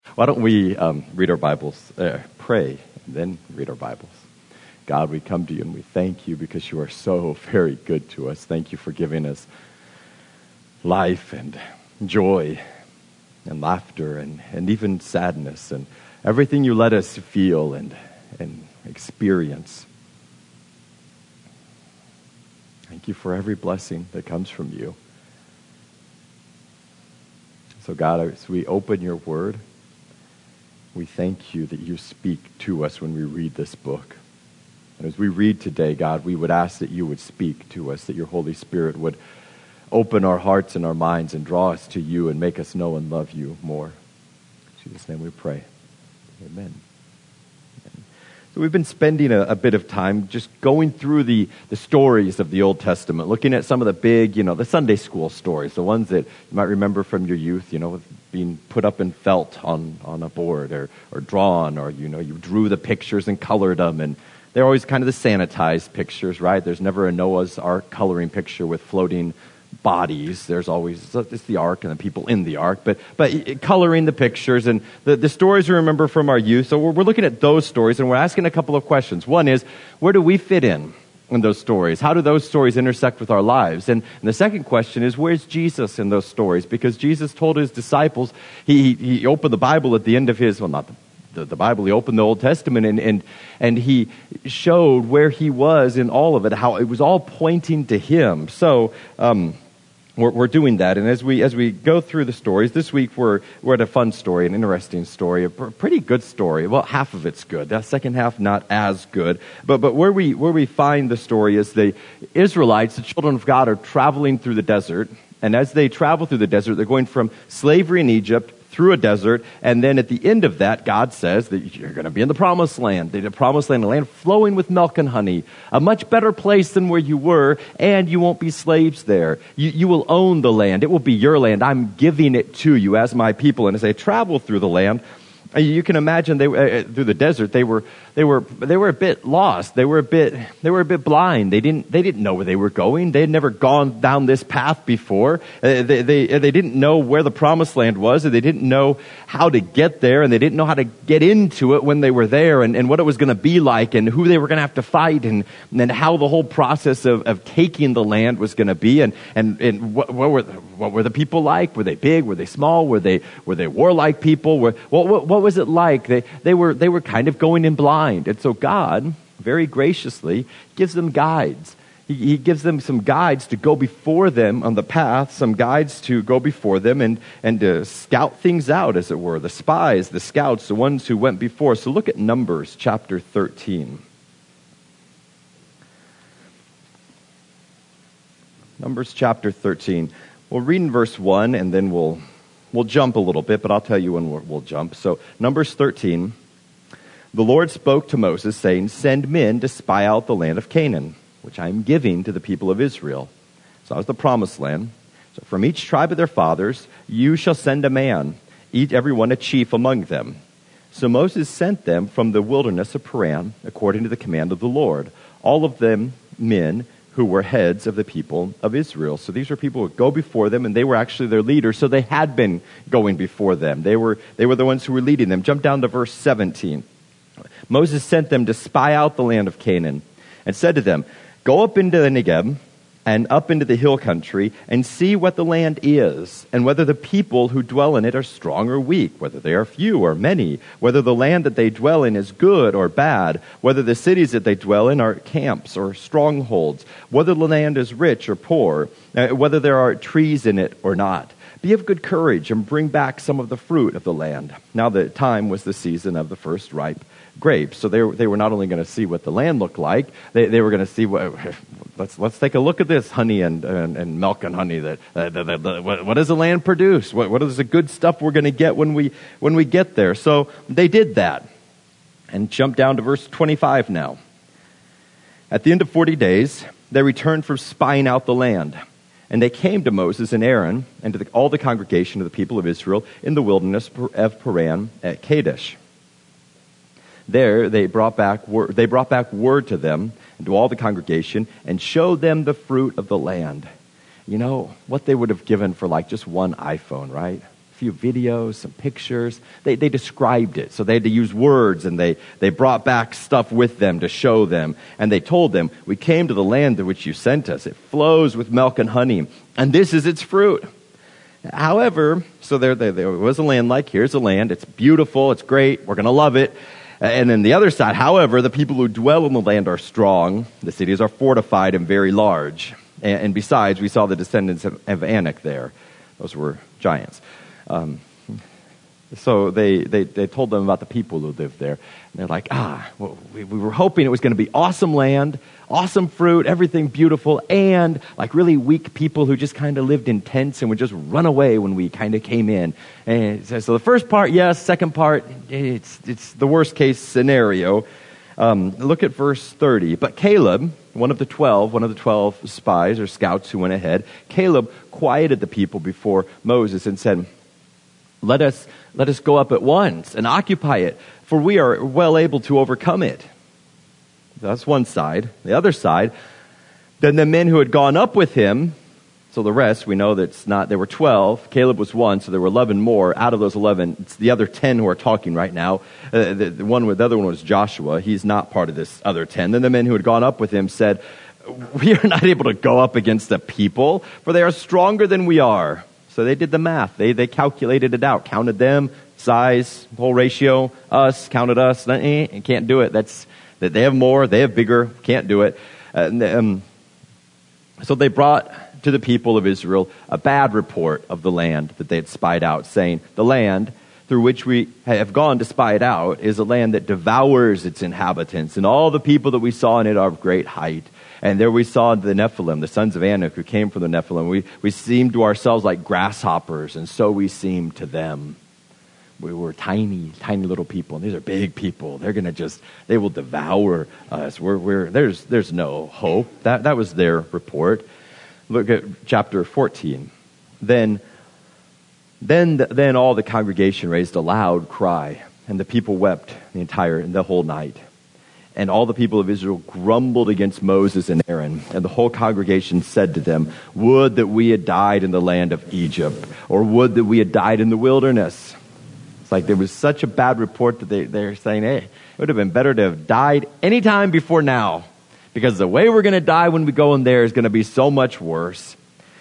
Why don't we read our Bibles, pray, and then read our Bibles. God, we come to you and we thank you because you are so very good to us. Thank you for giving us life and joy and laughter and even sadness and everything you let us feel and experience. Thank you for every blessing that comes from you. So God, as we open your word, we thank you that you speak to us when we read this book. And as we read today, God, we would ask that you would speak to us, that your Holy Spirit would open our hearts and our minds and draw us to you and make us know and love you more. In Jesus' name we pray. Amen. So we've been spending a bit of time just going through the stories of the Old Testament, looking at some of the big, the Sunday school stories, the ones that you might remember from your youth, being put up in felt on a board or drawn, or, you drew the pictures and colored them. And they're always kind of the sanitized pictures, right? There's never a Noah's Ark coloring picture with floating bodies. There's always, it's the ark and the people in the ark, but coloring the pictures and the stories we remember from our youth. So we're looking at those stories and we're asking a couple of questions. One is, where do we fit in those stories? How do those stories intersect with our lives? And the second question is, where's Jesus in those stories? Because Jesus told his disciples, he opened the Bible at the end of his, well, not the Bible, he opened the Old Testament and he showed where he was in all of it, how it was all pointing to him. So we're doing that, and as we go through the stories, this week we're at a fun story, an interesting story, a pretty good story. Well, half of it's good. That second half not as good. But where we find the story is the Israelites, the children of God, are traveling through the desert, and as they travel through the desert, they're going from slavery in Egypt through a desert, and then at the end of that, God says that you're going to be in the Promised Land. The Promised Land, a land flowing with milk and honey, a much better place than where you were, and you won't be slaves there. You will own the land. It will be your land. I'm giving it to you as my people. And as they travel through the land, you can imagine through the desert they were a bit lost. They were a bit blind. They didn't know where they were going. They had never gone down this path before. They didn't know where the Promised Land was, and they didn't know how to get there, and they didn't know how to get into it when they were there, and what it was going to be like, and who they were going to have to fight, and how the whole process of taking the land was going to be, and what were the people like? Were they big? Were they small? Were they warlike people? What was it like? They were kind of going in blind. And so God, very graciously, gives them guides. He gives them some guides to go before them on the path, some guides to go before them and to scout things out, as it were. The spies, the scouts, the ones who went before. So look at Numbers chapter 13. Numbers chapter 13. We'll read in verse 1 and then we'll jump a little bit, but I'll tell you when we'll jump. So Numbers 13. The Lord spoke to Moses, saying, "Send men to spy out the land of Canaan, which I am giving to the people of Israel." So that was the Promised Land. So from each tribe of their fathers, you shall send a man, every one a chief among them. So Moses sent them from the wilderness of Paran, according to the command of the Lord, all of them men who were heads of the people of Israel. So these were people who would go before them, and they were actually their leaders, so they had been going before them. They were the ones who were leading them. Jump down to verse 17. Moses sent them to spy out the land of Canaan and said to them, "Go up into the Negeb and up into the hill country and see what the land is, and whether the people who dwell in it are strong or weak, whether they are few or many, whether the land that they dwell in is good or bad, whether the cities that they dwell in are camps or strongholds, whether the land is rich or poor, whether there are trees in it or not. Be of good courage and bring back some of the fruit of the land." Now the time was the season of the first ripe grapes. So they were not only going to see what the land looked like, they were going to see let's take a look at this honey and milk and honey. What does the land produce? What is the good stuff we're going to get when we get there? So they did that. And jump down to verse 25 now. At the end of 40 days, they returned from spying out the land. And they came to Moses and Aaron and to all the congregation of the people of Israel in the wilderness of Paran at Kadesh. There they brought back word to them and to all the congregation and showed them the fruit of the land. You know, what they would have given for like just one iPhone, right? few videos, some pictures. They described it. So they had to use words, and they brought back stuff with them to show them. And they told them, we came to the land to which you sent us. It flows with milk and honey, and this is its fruit. However, so there was a land like, here's a land. It's beautiful. It's great. We're going to love it. And then the other side, however, the people who dwell in the land are strong. The cities are fortified and very large. And besides, we saw the descendants of Anak there. Those were giants. So they told them about the people who lived there. And they're like, well, we were hoping it was going to be awesome land, awesome fruit, everything beautiful, and like really weak people who just kind of lived in tents and would just run away when we kind of came in. And so the first part, yes. Second part, it's the worst case scenario. Look at verse 30. But Caleb, one of the 12 spies or scouts who went ahead, Caleb quieted the people before Moses and said, let us go up at once and occupy it, for we are well able to overcome it. That's one side. The other side, then the men who had gone up with him, so the rest, we know that there were 12. Caleb was one, so there were 11 more. Out of those 11, it's the other 10 who are talking right now. The other one was Joshua. He's not part of this other 10. Then the men who had gone up with him said, we are not able to go up against the people, for they are stronger than we are. So they did the math. They calculated it out, counted them, size, whole ratio, us, counted us. Can't do it. That they have more, they have bigger, can't do it. So they brought to the people of Israel a bad report of the land that they had spied out, saying, the land through which we have gone to spy it out is a land that devours its inhabitants, and all the people that we saw in it are of great height. And there we saw the Nephilim, the sons of Anak, who came from the Nephilim. We seemed to ourselves like grasshoppers, and so we seemed to them. We were tiny, tiny little people, and these are big people. They will devour us. There's no hope. That was their report. Look at chapter 14. Then all the congregation raised a loud cry, and the people wept the whole night. And all the people of Israel grumbled against Moses and Aaron. And the whole congregation said to them, would that we had died in the land of Egypt, or would that we had died in the wilderness. It's like there was such a bad report that they're saying, hey, it would have been better to have died any time before now, because the way we're going to die when we go in there is going to be so much worse.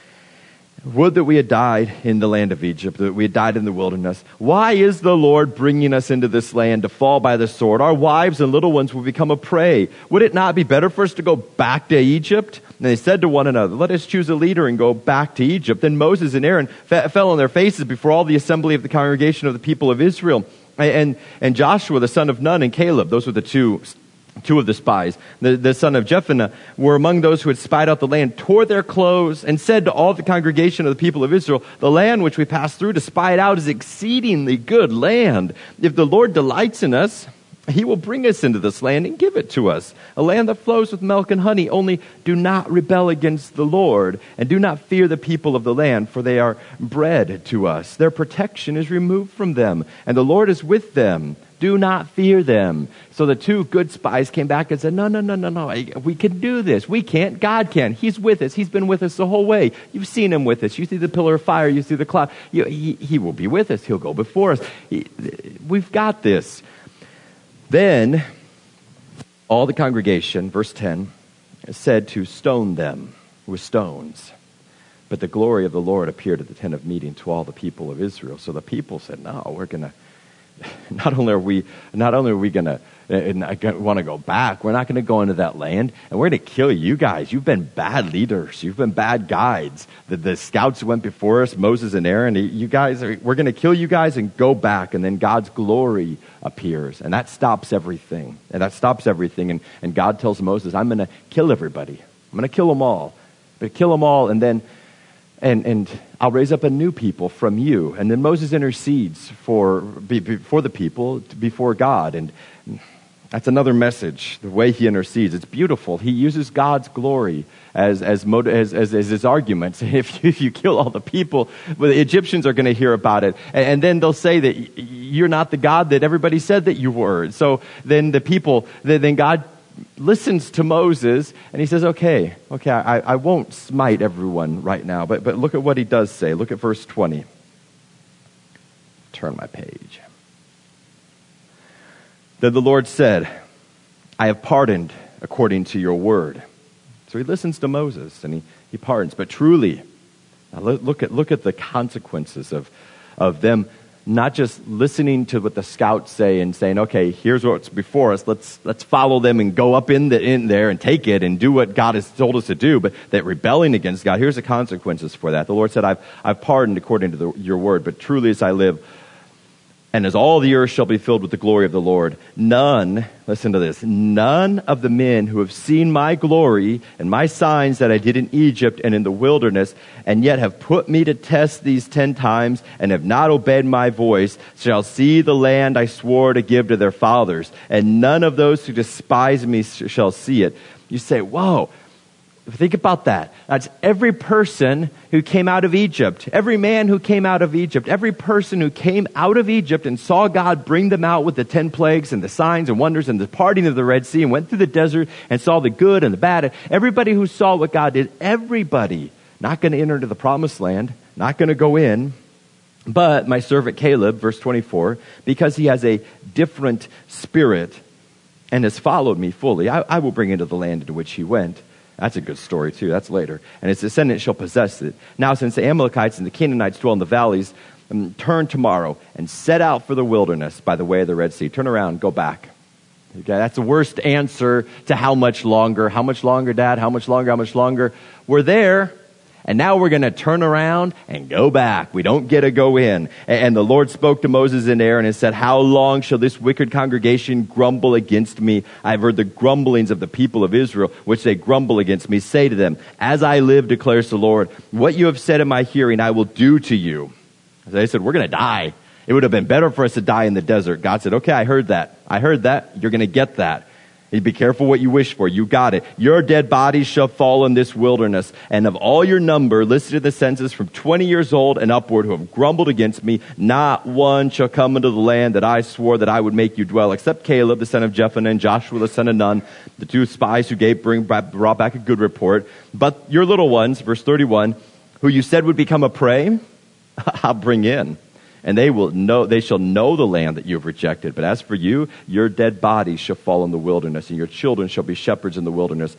Would that we had died in the land of Egypt, that we had died in the wilderness. Why is the Lord bringing us into this land to fall by the sword? Our wives and little ones will become a prey. Would it not be better for us to go back to Egypt? And they said to one another, let us choose a leader and go back to Egypt. Then Moses and Aaron fell on their faces before all the assembly of the congregation of the people of Israel. And Joshua, the son of Nun, and Caleb, those were the two of the spies, the son of Jephunneh, were among those who had spied out the land, tore their clothes, and said to all the congregation of the people of Israel, the land which we passed through to spy it out is exceedingly good land. If the Lord delights in us, he will bring us into this land and give it to us, a land that flows with milk and honey. Only do not rebel against the Lord, and do not fear the people of the land, for they are bread to us. Their protection is removed from them, and the Lord is with them. Do not fear them. So the two good spies came back and said, no, we can do this. We can't. God can. He's with us. He's been with us the whole way. You've seen him with us. You see the pillar of fire. You see the cloud. He will be with us. He'll go before us. We've got this. Then all the congregation, verse 10, said to stone them with stones. But the glory of the Lord appeared at the tent of meeting to all the people of Israel. So the people said, no, we're going to, not only are we going to want to go back, we're not going to go into that land, and we're going to kill you guys. You've been bad leaders. You've been bad guides. The scouts who went before us, Moses and Aaron, we're going to kill you guys and go back. And then God's glory appears, and that stops everything. And God tells Moses, I'm going to kill everybody. I'm going to kill them all. But kill them all, and then and I'll raise up a new people from you. And then Moses intercedes for the people before God. And that's another message, the way he intercedes. It's beautiful. He uses God's glory as his arguments. If you kill all the people, well, the Egyptians are going to hear about it. And then they'll say that you're not the God that everybody said that you were. So then then God listens to Moses, and he says, okay, I won't smite everyone right now, but look at what he does say. Look at verse 20. turn my page. Then the Lord said, I have pardoned according to your word. So he listens to Moses and he pardons. But truly, now look at the consequences of them not just listening to what the scouts say and saying, okay, here's what's before us. Let's follow them and go up in there and take it and do what God has told us to do. But that rebelling against God, here's the consequences for that. The Lord said, I've pardoned according to your word. But truly as I live, and as all the earth shall be filled with the glory of the Lord, none, listen to this, none of the men who have seen my glory and my signs that I did in Egypt and in the wilderness, and yet have put me to test these 10 times and have not obeyed my voice, shall see the land I swore to give to their fathers, and none of those who despise me shall see it. You say, whoa. Think about that. That's every person who came out of Egypt, every man who came out of Egypt, every person who came out of Egypt and saw God bring them out with the 10 plagues and the signs and wonders and the parting of the Red Sea and went through the desert and saw the good and the bad. Everybody who saw what God did, everybody not going to enter into the promised land, not going to go in. But my servant Caleb, verse 24, because he has a different spirit and has followed me fully, I will bring into the land into which he went. That's a good story, too. That's later. And his descendants shall possess it. Now, since the Amalekites and the Canaanites dwell in the valleys, turn tomorrow and set out for the wilderness by the way of the Red Sea. Turn around, go back. Okay, that's the worst answer to how much longer. How much longer, Dad? How much longer? How much longer? We're there. And now we're going to turn around and go back. We don't get to go in. And the Lord spoke to Moses and Aaron and said, how long shall this wicked congregation grumble against me? I have heard the grumblings of the people of Israel, which they grumble against me. Say to them, as I live, declares the Lord, what you have said in my hearing, I will do to you. They said, we're going to die. It would have been better for us to die in the desert. God said, okay, I heard that. You're going to get that. Be careful what you wish for. You got it. Your dead bodies shall fall in this wilderness. And of all your number, listed in the census from 20 years old and upward, who have grumbled against me, not one shall come into the land that I swore that I would make you dwell, except Caleb, the son of Jephunneh, and Joshua, the son of Nun, the 2 spies who brought back a good report. But your little ones, verse 31, who you said would become a prey, I'll bring in. And they shall know the land that you have rejected. But as for you, your dead bodies shall fall in the wilderness, and your children shall be shepherds in the wilderness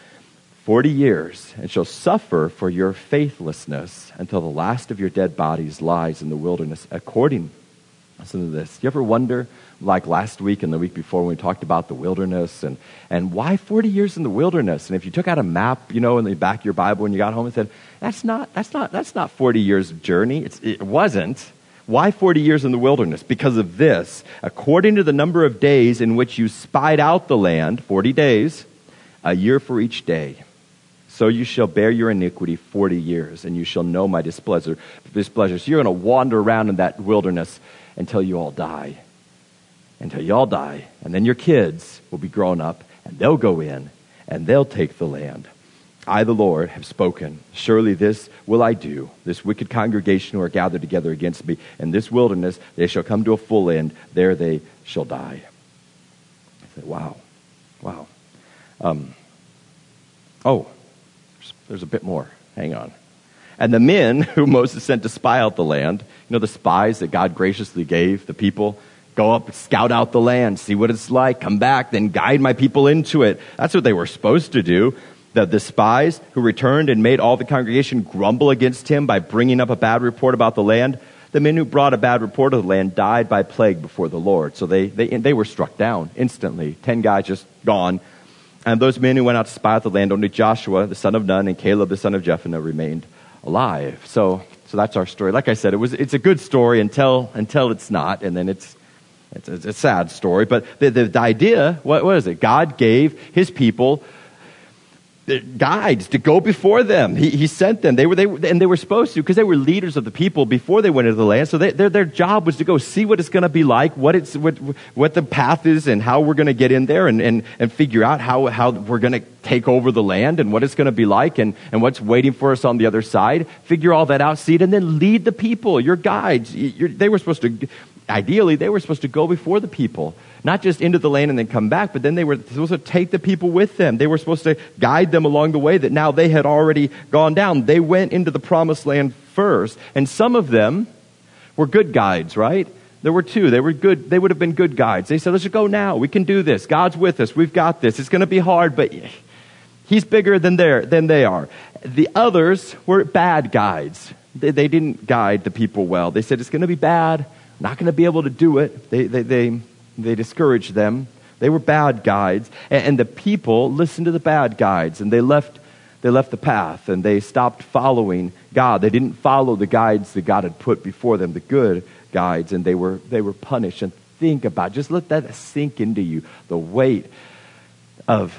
40 years, and shall suffer for your faithlessness until the last of your dead bodies lies in the wilderness. Listen to this. Do you ever wonder, like last week and the week before when we talked about the wilderness, and why 40 years in the wilderness? And if you took out a map, in the back of your Bible when you got home and said, that's not 40 years of journey. It wasn't. Why 40 years in the wilderness? Because of this. According to the number of days in which you spied out the land, 40 days, a year for each day. So you shall bear your iniquity 40 years, and you shall know my displeasure. So you're going to wander around in that wilderness until you all die. And then your kids will be grown up, and they'll go in, and they'll take the land. I, the Lord, have spoken. Surely this will I do. This wicked congregation who are gathered together against me in this wilderness, they shall come to a full end. There they shall die. I said, wow. There's a bit more. Hang on. And the men who Moses sent to spy out the land, the spies that God graciously gave the people, go up, scout out the land, see what it's like, come back, then guide my people into it. That's what they were supposed to do. The spies who returned and made all the congregation grumble against him by bringing up a bad report about the land, the men who brought a bad report of the land died by plague before the Lord. So they were struck down instantly. 10 guys just gone. And those men who went out to spy out the land, only Joshua, the son of Nun, and Caleb, the son of Jephunneh, remained alive. So that's our story. Like I said, it's a good story until it's not, and then it's a sad story. But the idea, what is it? God gave his people guides to go before them. He sent them. They were supposed to, because they were leaders of the people before they went into the land. So their job was to go see what it's going to be like, what the path is, and how we're going to get in there, and figure out how we're going to take over the land, and what it's going to be like, and what's waiting for us on the other side. Figure all that out, see it, and then lead the people. Your guides. They were supposed to. Ideally, they were supposed to go before the people, not just into the land and then come back, but then they were supposed to take the people with them. They were supposed to guide them along the way that now they had already gone down. They went into the promised land first, and some of them were good guides, right? There were two. They were good. They would have been good guides. They said, let's just go now. We can do this. God's with us. We've got this. It's going to be hard, but he's bigger than they are. The others were bad guides. They didn't guide the people well. They said, it's going to be bad. Not going to be able to do it. They discouraged them. They were bad guides. And the people listened to the bad guides, and they left the path, and they stopped following God. They didn't follow the guides that God had put before them, the good guides, and they were punished. And think about it. Just let that sink into you, the weight of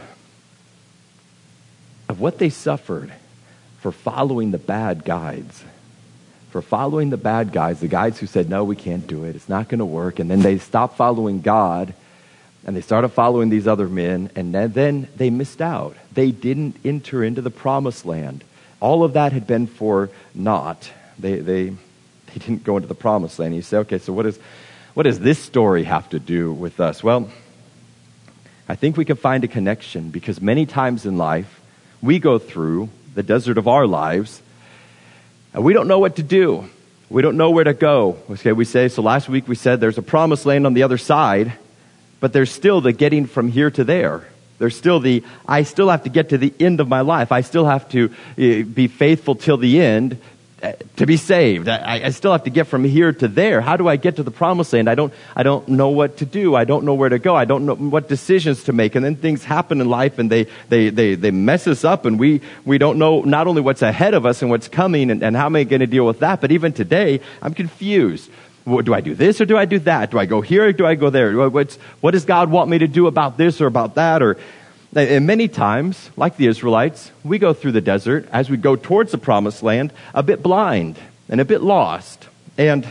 what they suffered for following the bad guides. For following the bad guys, the guys who said, no, we can't do it. It's not going to work. And then they stopped following God, and they started following these other men, and then they missed out. They didn't enter into the promised land. All of that had been for naught. They didn't go into the promised land. You say, okay, so what does this story have to do with us? Well, I think we can find a connection, because many times in life, we go through the desert of our lives, and we don't know what to do. We don't know where to go. Okay, so last week we said there's a promised land on the other side, but there's still the getting from here to there. There's still I still have to get to the end of my life. I still have to be faithful till the end to be saved. I still have to get from here to there. How do I get to the promised land? I don't know what to do. I don't know where to go. I don't know what decisions to make. And then things happen in life, and they mess us up, and we don't know not only what's ahead of us and what's coming, and how am I going to deal with that, but even today, I'm confused. Do I do this or do I do that? Do I go here or do I go there? What does God want me to do about this or about that? And many times, like the Israelites, we go through the desert as we go towards the promised land a bit blind and a bit lost. And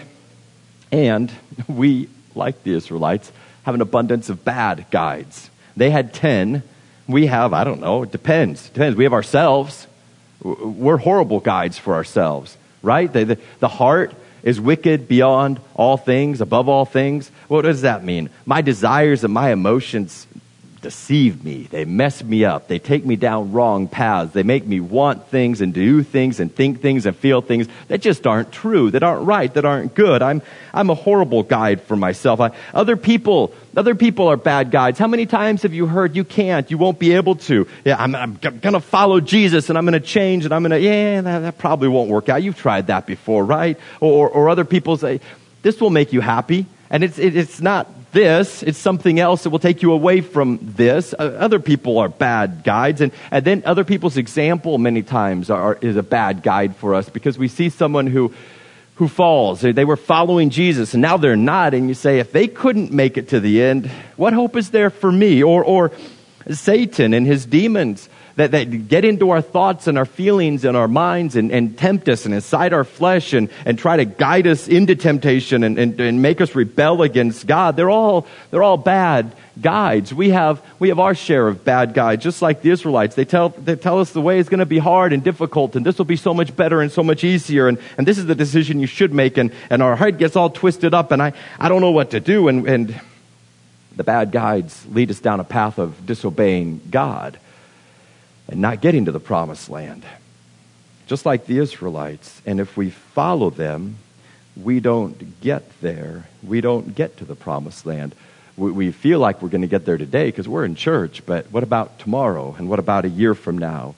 we, like the Israelites, have an abundance of bad guides. They had 10. We have, I don't know, it depends. We have ourselves. We're horrible guides for ourselves, right? The heart is wicked beyond all things, above all things. What does that mean? My desires and my emotions deceive me. They mess me up. They take me down wrong paths. They make me want things and do things and think things and feel things that just aren't true, that aren't right, that aren't good. I'm a horrible guide for myself. Other people are bad guides. How many times have you heard you can't, you won't be able to? Yeah, I'm going to follow Jesus, and I'm going to change, and I'm going to, that probably won't work out. You've tried that before, right? Or other people say, this will make you happy. And it's not this, it's something else that will take you away from this. Other people are bad guides, and then other people's example many times is a bad guide for us, because we see someone who falls. They were following Jesus, and now they're not, and you say, if they couldn't make it to the end, what hope is there for me? Or Satan and his demons that get into our thoughts and our feelings and our minds and tempt us and incite our flesh and try to guide us into temptation and make us rebel against God. They're all bad guides. We have our share of bad guides, just like the Israelites. They tell us the way is going to be hard and difficult, and this will be so much better and so much easier, and this is the decision you should make, and our head gets all twisted up, and I don't know what to do, and the bad guides lead us down a path of disobeying God and not getting to the promised land, just like the Israelites. And if we follow them, we don't get there. We don't get to the promised land. We feel like we're going to get there today because we're in church, but what about tomorrow? And what about a year from now?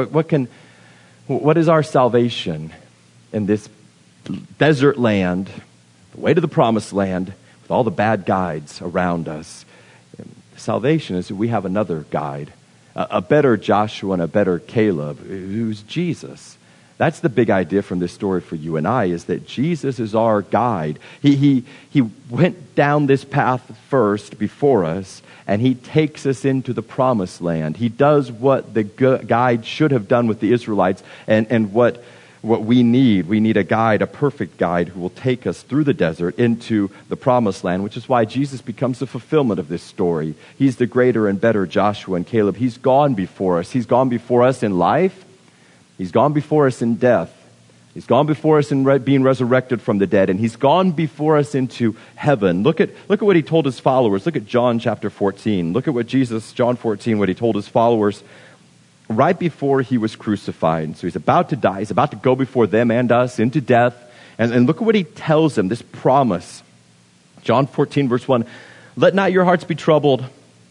What is our salvation in this desert land, the way to the promised land, with all the bad guides around us? Salvation is that we have another guide, a better Joshua and a better Caleb, who's Jesus. That's the big idea from this story for you and I, is that Jesus is our guide. He went down this path first before us, and he takes us into the promised land. He does what the guide should have done with the Israelites, and what we need. We need a guide, a perfect guide, who will take us through the desert into the promised land, which is why Jesus becomes the fulfillment of this story. He's the greater and better Joshua and Caleb. He's gone before us. He's gone before us in life. He's gone before us in death. He's gone before us in being resurrected from the dead, and he's gone before us into heaven. Look at what he told his followers. Look at John chapter 14. Look at what John 14, what he told his followers right before he was crucified. So he's about to die. He's about to go before them and us into death. And look at what he tells them, this promise. John 14, verse 1, let not your hearts be troubled.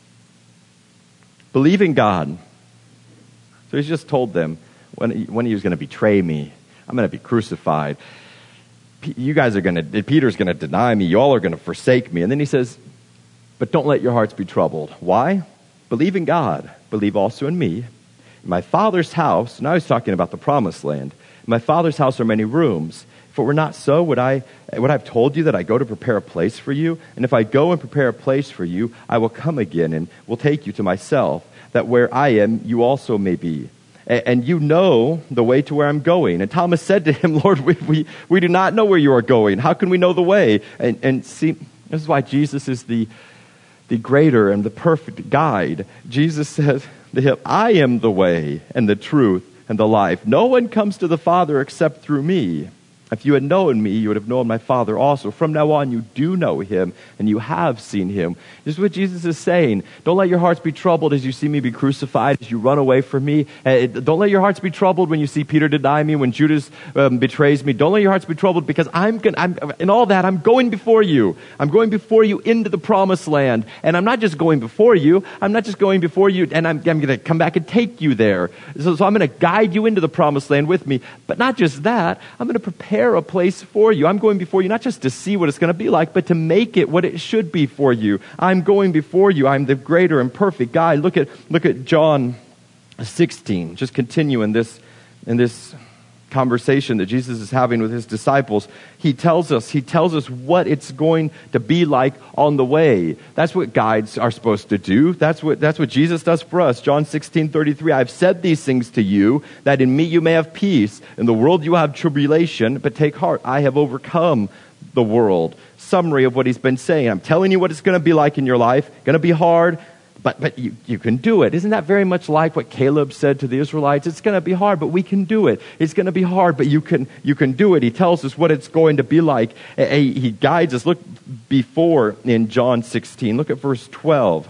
Believe in God. So he's just told them, when he was going to betray me, I'm going to be crucified. Peter's going to deny me. You all are going to forsake me. And then he says, but don't let your hearts be troubled. Why? Believe in God. Believe also in me. In my Father's house, now he's talking about the promised land. In my Father's house are many rooms. If it were not so, would I have told you that I go to prepare a place for you? And if I go and prepare a place for you, I will come again and will take you to myself, that where I am, you also may be. And you know the way to where I'm going. And Thomas said to him, Lord, we do not know where you are going. How can we know the way? And see, this is why Jesus is the greater and the perfect guide. Jesus says to him, I am the way and the truth and the life. No one comes to the Father except through me. If you had known me, you would have known my Father also. From now on, you do know him, and you have seen him. This is what Jesus is saying. Don't let your hearts be troubled as you see me be crucified, as you run away from me. Don't let your hearts be troubled when you see Peter deny me, when Judas betrays me. Don't let your hearts be troubled, because in all that, I'm going before you. I'm going before you into the promised land. And I'm not just going before you. I'm not just going before you, and I'm going to come back and take you there. So I'm going to guide you into the promised land with me. But not just that, I'm going to prepare a place for you. I'm going before you not just to see what it's going to be like, but to make it what it should be for you. I'm going before you. I'm the greater and perfect guide. Look at John 16. Just continue in this conversation that Jesus is having with his disciples. He tells us what it's going to be like on the way. That's what guides are supposed to do. That's what Jesus does for us. John 16:33, I've said these things to you, that in me you may have peace. In the world you have tribulation, but take heart, I have overcome the world. Summary of what he's been saying. I'm telling you what it's going to be like in your life. Going to be hard, but you can do it. Isn't that very much like what Caleb said to the Israelites? It's going to be hard, but we can do it. It's going to be hard, but you can do it. He tells us what it's going to be like. He guides us. Look before in John 16. Look at verse 12.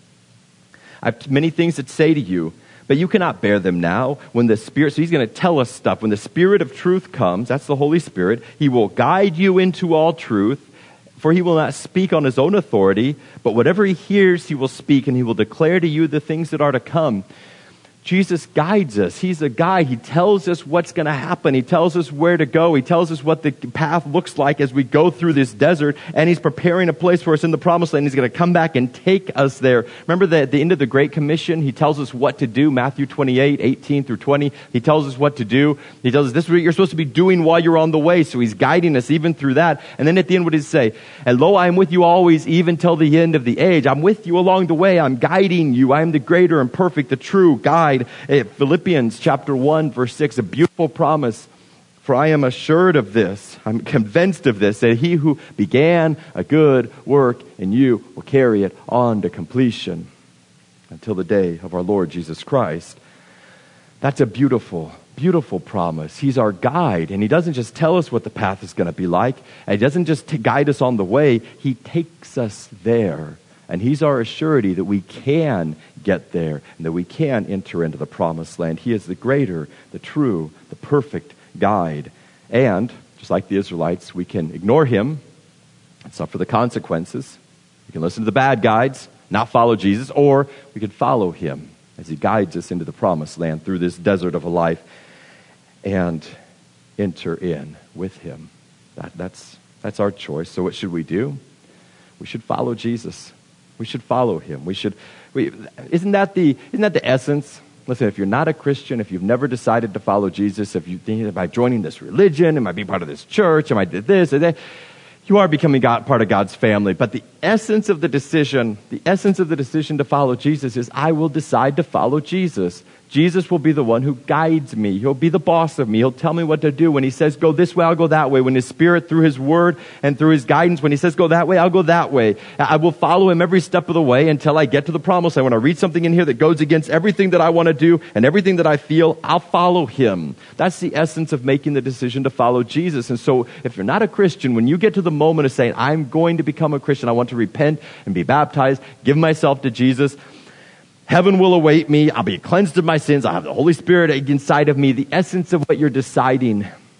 I have many things to say to you, but you cannot bear them now. When the Spirit, so he's going to tell us stuff. When the Spirit of truth comes, that's the Holy Spirit, he will guide you into all truth. For he will not speak on his own authority, but whatever he hears, he will speak, and he will declare to you the things that are to come. Jesus guides us. He's a guide. He tells us what's going to happen. He tells us where to go. He tells us what the path looks like as we go through this desert, and he's preparing a place for us in the promised land. He's going to come back and take us there. Remember at the end of the Great Commission, he tells us what to do, Matthew 28:18-20. He tells us what to do. He tells us this is what you're supposed to be doing while you're on the way, so he's guiding us even through that. And then at the end, what does he say? And lo, I am with you always, even till the end of the age. I'm with you along the way. I'm guiding you. I am the greater and perfect, the true guide. Philippians chapter 1, verse 6, a beautiful promise. For I am assured of this, I'm convinced of this, that he who began a good work in you will carry it on to completion until the day of our Lord Jesus Christ. That's a beautiful, beautiful promise. He's our guide, and he doesn't just tell us what the path is going to be like, and he doesn't just guide us on the way, he takes us there. And he's our assurity that we can get there and that we can enter into the promised land. He is the greater, the true, the perfect guide. And, just like the Israelites, we can ignore him and suffer the consequences. We can listen to the bad guides, not follow Jesus, or we can follow him as he guides us into the promised land through this desert of a life and enter in with him. That's our choice. So what should we do? We should follow Jesus. We should follow him. Isn't that the essence? Listen, if you're not a Christian, if you've never decided to follow Jesus, if you think, am I joining this religion? Am I being part of this church? Am I did this or that? You are becoming part of God's family. But the essence of the decision to follow Jesus is I will decide to follow Jesus. Jesus will be the one who guides me. He'll be the boss of me. He'll tell me what to do. When he says, go this way, I'll go that way. When his Spirit, through his word and through his guidance, when he says, go that way, I'll go that way. I will follow him every step of the way until I get to the promise. When I read something in here that goes against everything that I want to do and everything that I feel, I'll follow him. That's the essence of making the decision to follow Jesus. And so if you're not a Christian, when you get to the moment of saying, I'm going to become a Christian, I want to repent and be baptized, give myself to Jesus, heaven will await me. I'll be cleansed of my sins. I'll have the Holy Spirit inside of me. The essence of what you're deciding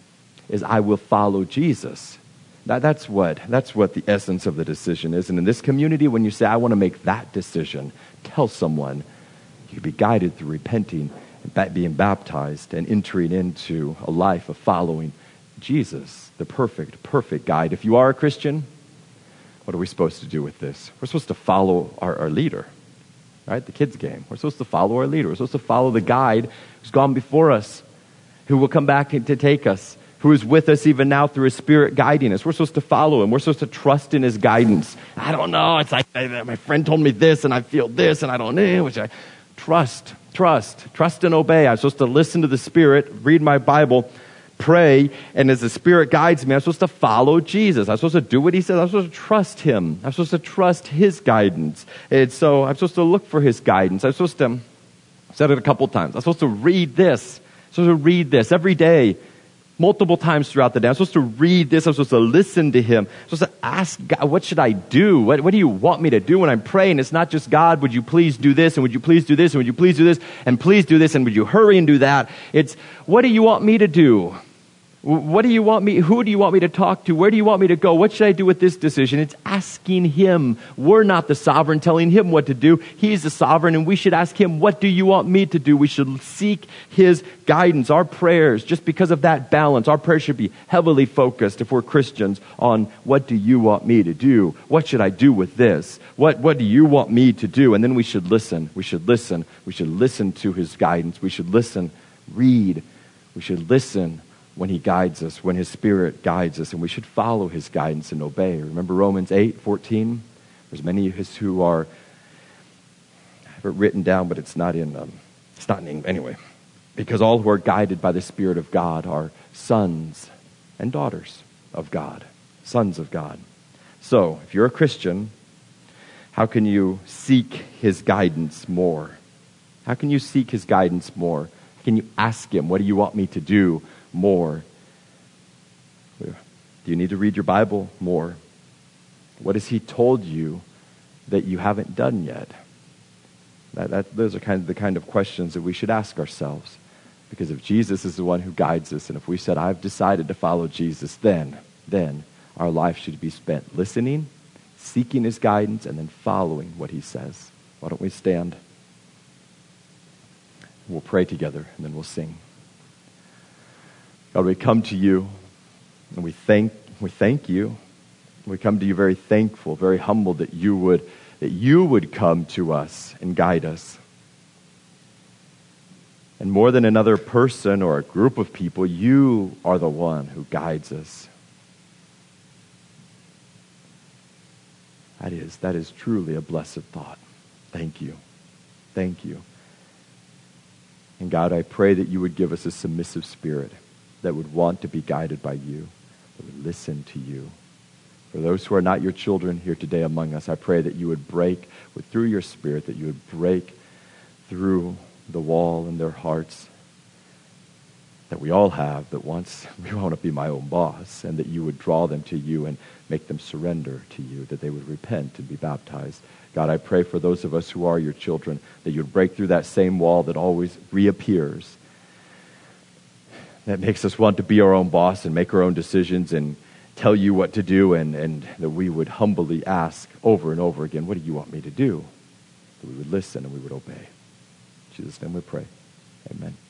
is I will follow Jesus. That's what the essence of the decision is. And in this community, when you say, I want to make that decision, tell someone. You can be guided through repenting, and being baptized, and entering into a life of following Jesus, the perfect guide. If you are a Christian, what are we supposed to do with this? We're supposed to follow our leader, right? The kids' game. We're supposed to follow our leader. We're supposed to follow the guide who's gone before us, who will come back to take us, who is with us even now through his Spirit guiding us. We're supposed to follow him. We're supposed to trust in his guidance. I don't know. It's like my friend told me this, and I feel this, and I don't know. Which I trust and obey. I'm supposed to listen to the Spirit, read my Bible, pray, and as the Spirit guides me, I'm supposed to follow Jesus. I'm supposed to do what he says. I'm supposed to trust him. I'm supposed to trust his guidance. And so I'm supposed to look for his guidance. I'm supposed to, I've said it a couple times, I'm supposed to read this. I'm supposed to read this every day, multiple times throughout the day. I'm supposed to read this. I'm supposed to listen to him. I'm supposed to ask God, what should I do? What do you want me to do when I'm praying? It's not just, God, would you please do this? And would you please do this? And would you please do this? And please do this? And would you hurry and do that? It's, what do you want me to do? What do you want me, who do you want me to talk to? Where do you want me to go? What should I do with this decision? It's asking him. We're not the sovereign telling him what to do. He's the sovereign, and we should ask him, what do you want me to do? We should seek his guidance. Our prayers, just because of that balance, our prayers should be heavily focused, if we're Christians, on what do you want me to do? What should I do with this? What do you want me to do? And then we should listen. We should listen. We should listen to his guidance. We should listen, read. We should listen when he guides us, when his Spirit guides us, and we should follow his guidance and obey. Remember Romans 8:14? There's many of us who are, I have it written down, but it's not in English. Anyway, because all who are guided by the Spirit of God are sons and daughters of God, sons of God. So, if you're a Christian, how can you seek his guidance more? How can you seek his guidance more? How can you ask him, what do you want me to do more? Do you need to read your Bible more? What has he told you that you haven't done yet? Those are the kind of questions that we should ask ourselves. Because if Jesus is the one who guides us, and if we said, I've decided to follow Jesus, then our life should be spent listening, seeking his guidance, and then following what he says. Why don't we stand? We'll pray together, and then we'll sing. God, we come to you, and we thank you. We come to you very thankful, very humbled that you would come to us and guide us. And more than another person or a group of people, you are the one who guides us. That is truly a blessed thought. Thank you. Thank you. And God, I pray that you would give us a submissive spirit that would want to be guided by you, that would listen to you. For those who are not your children here today among us, I pray that you would break through your Spirit, that you would break through the wall in their hearts that we all have, that once we want to be my own boss, and that you would draw them to you and make them surrender to you, that they would repent and be baptized. God, I pray for those of us who are your children, that you would break through that same wall that always reappears, that makes us want to be our own boss and make our own decisions and tell you what to do, and that we would humbly ask over and over again, what do you want me to do? That we would listen and we would obey. In Jesus' name we pray. Amen.